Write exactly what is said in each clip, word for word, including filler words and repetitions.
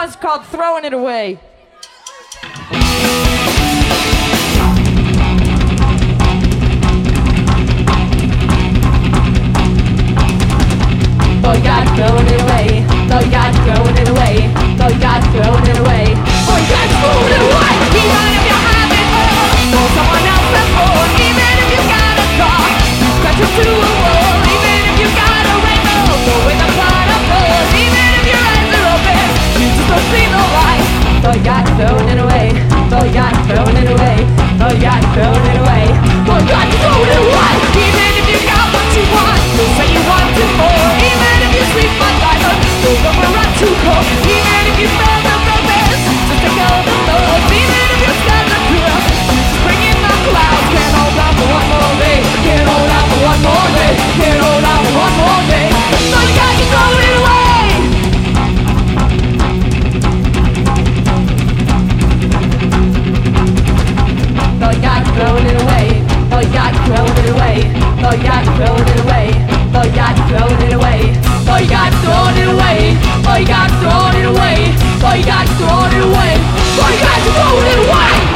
song's called Throwing It Away. Oh, God, throwing it away. Oh, God, throwing it away. Oh, God, throwing it away. Oh, God, throwing it away. Even if you have it all, or someone else has more. Even if you got a car, scratch it to a wall. Even if you got a rainbow, go with a pot of gold. Even if your eyes are open, you just don't see the light. Oh, God, throwing it away. Oh, God, throwing it away. Oh, God, throwing it away. Oh, God, throwing it away. Even if you got what you want, you say you want it more. Even if you sleep my diamond, you'll never run too cold. Even if you smell the roses, just take out the nose. Even if your skies are clear, you just bring in the clouds. Can't hold out for one more day. Can't hold out for one more day. Can't hold out for one more day. So you got to throw it away. So you got to throw it away. So you got to throw it away. So you got to throw it away. Oh, you got thrown it away. Oh, you got thrown it away. Oh, you got thrown it away. Oh, you got thrown it away. Oh, you got thrown it away.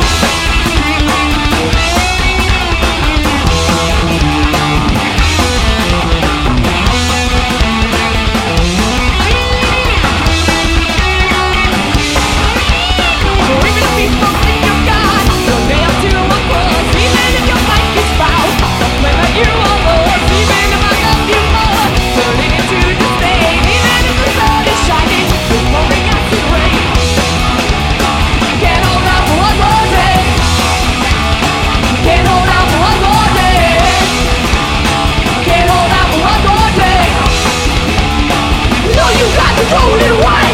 Throw it away!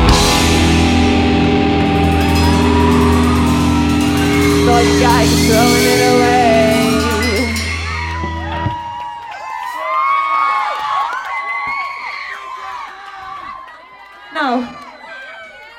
So you gotta throw